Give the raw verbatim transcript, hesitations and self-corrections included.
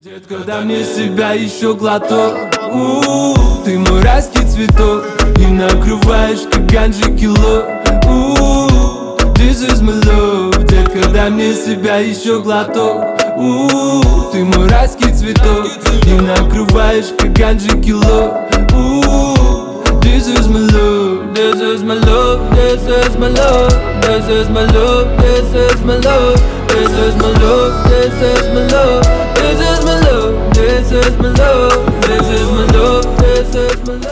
Детка, дай мне себя еще глоток. У-у-у, ты мой райский цветок, и накрываешь как ганджи кило. У-у-у, this is my love. Детка, дай мне себя еще глоток. У-у-у, ты мой райский цветок, и накрываешь как ганджи кило. У-у-у, this is my love. This is my love, this is my love. This is my love, this is my love. This is my love, this is my love. This is my love, this is my love. This is my love, this is my love.